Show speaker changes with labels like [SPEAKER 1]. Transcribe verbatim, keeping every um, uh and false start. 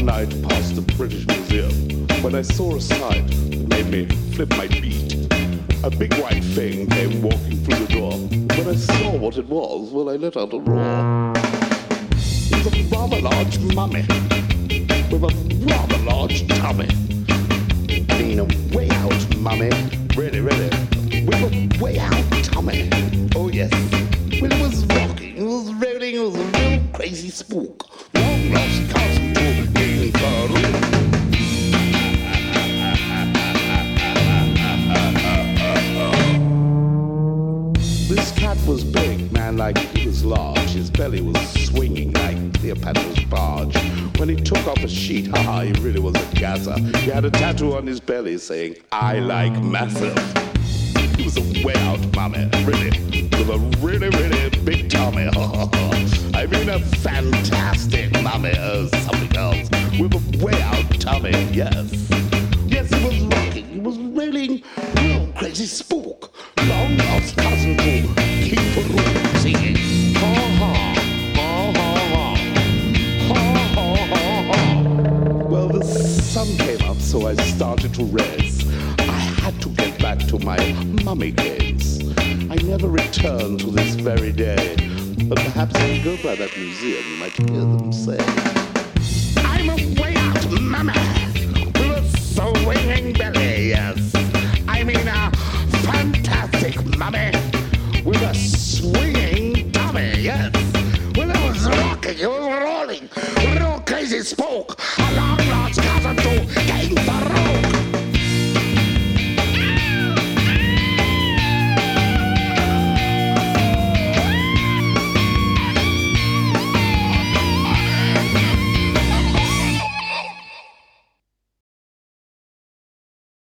[SPEAKER 1] night past the British Museum when I saw a sight that made me flip my beat. A big white thing came walking through the door. When I saw what it was, well, I let out a roar. It was a rather large mummy with a rather large tummy. I mean, a way out mummy, really, really, with a way out tummy. Oh yes, well, it was rocking, it was rolling, it was a real crazy spook. Long lost cousin to King Farouk. This cat was big, man, like he was large. His belly was swinging like Cleopatra's barge. When he took off a sheet, haha, he really was a gazer. He had a tattoo on his belly saying, I like massive. He was a way out mummy, really, with a really, really big tummy. I mean a fantastic mummy, or something else, with a way out tummy, yes. Yes, he was rocking, he was rolling, real crazy spook. Long lost cousin to King Farouk singing, ha ha, ha ha ha, ha ha ha ha. Well, the sun came up, so I started to rest. I had to get back to my mummy case. I never returned to this very day, but perhaps if you go by that museum, you might hear them say, I'm a way out mummy with a swinging belly, yes. I mean a fantastic mummy with a swinging tummy, yes. Well, it was rocking, it was rolling, real crazy spook.